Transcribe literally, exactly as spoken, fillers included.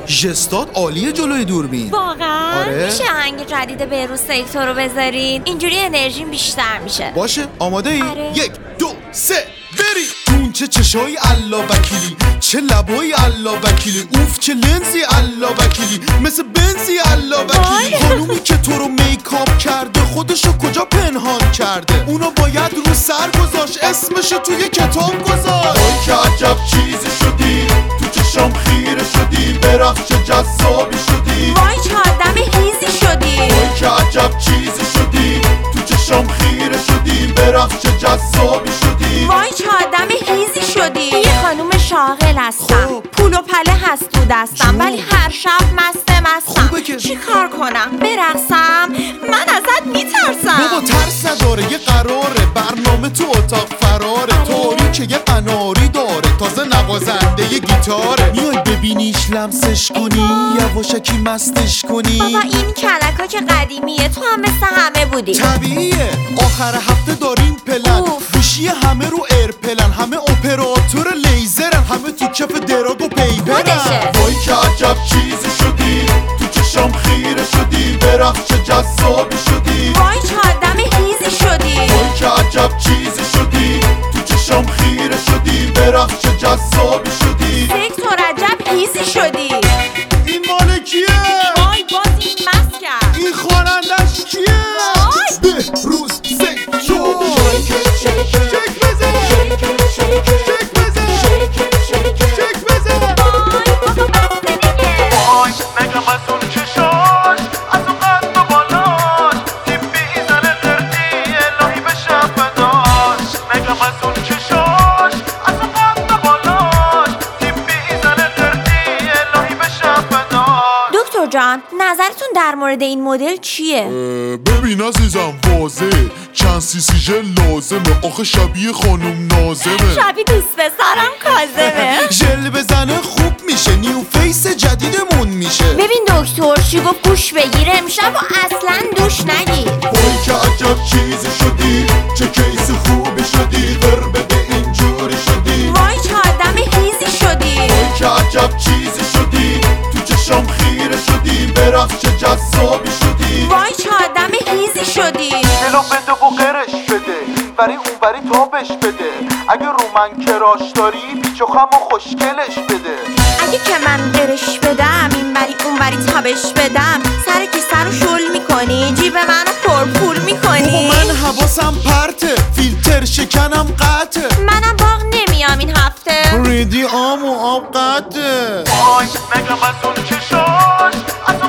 ژستات عالیه جلوی دوربین. واقعا؟ آره؟ میشه آهنگ جدید بهروز سیکتور رو بذارین؟ اینجوری انرژیم بیشتر میشه. باشه، آماده ای؟ آره. یک دو سه بری. اون چه چشای الله وکیلی، چه لبای الله وکیلی، اوف چه لنزی الله وکیلی، مثل بنزی الله وکیلی. خانومی که تو رو میکاپ کرده خودشو کجا پنهان کرده؟ اونو باید رو سر گذاشت، اسمشو توی کتاب گذاشت. وای که عجب چیزی شدی، تو چشام خیره شدی، برخش جذابی شدی. وای چه آدم هیزی شدی. وای که عجب چیزی شدی، تو چشام خیره شدی، برخش جذابی شدی. وای چه آدم هیزی شدی. یه خانوم شاغل هستم، خب. پول و پله هست تو دستم، جون. ولی هر شب مسته مستم. خوبه که- چی کار کنم؟ برقصم؟ من ازت میترسم. بابا ترس نداره، یه قراره، برنامه تو اتاق فراره. آره. طوری که یه قناری داره، تازه نوازنده یه گیتاره. میای ببینیش لمسش کنی، یواشکی مستش کنی. بابا این کلکا که قدیمیه، تو هم مثل همه بودی. طبیعیه، آخر هفته داریم پلن، اوف. گوشی همه رو ایرپلن، همه اپراتور لیزرن، همه تو کف دراگ و پیپرن. خودشه. وای که عجب چیزی شدی، تو چشام خیره شدی، برخش جذابی شدی. وای چه آدم هیزی شدی. وای که عجب چیزی شدی، تو چشام خیره شدی، برخش جذابی شدی. سیکتور عجب هیزی شدی. این مال کیه؟ وای باز این مست کرد. این خوانندش کیه؟ وای. بهروز سیکتور. شیک شک بزن، شک بزن، شک بزن. وای بابا بسته دیگه. وای نگم از اون چشاش، از اون قد و بالاش، تیپی ایزن قردی الهی بشه فداش. نگم از اون چشاش، از اون قد و بالاش، تیپی ایزن قردی الهی بشه فداش. دکتر جان نظرتون در مورد این مدل چیه؟ ببین عزیزم واضحه، چند سی سی ژل لازمه، آخه شبیه خانوم نازمه. شبیه دوست پسرم کاظمه. ژل بزنه خوب میشه، نیو فیس جدیدمون میشه. ببین دکتر چی گفت، گوش بگیر امشب و اصلا دوش نگیر. وای که عجب چیزی شدی، چه کیس خوبی شدی، غربه اینجوری شدی. وای چه آدم هیزی شدی. وای که عجب چیزی شدی، تو چشام خیره شدی، برخش جذابی شدی. وای چه آدم هیزی شدی. دلو بده و قرش بده، وری اون وری تابش بده. اگه رو من کراش داری پیچ و خم و خوشگلش بده. اگه که من قرش بدم، این بری اون بری تابش بدم، سر کیسه رو شل میکنی، جیب منو پرپول بابا میکنی. من حواسم پرته، فیلتر شکنم قطعه. منم باغ نمیام این هفته. ریدی آم و آب قطعه. وای نگم از اون چشاش، از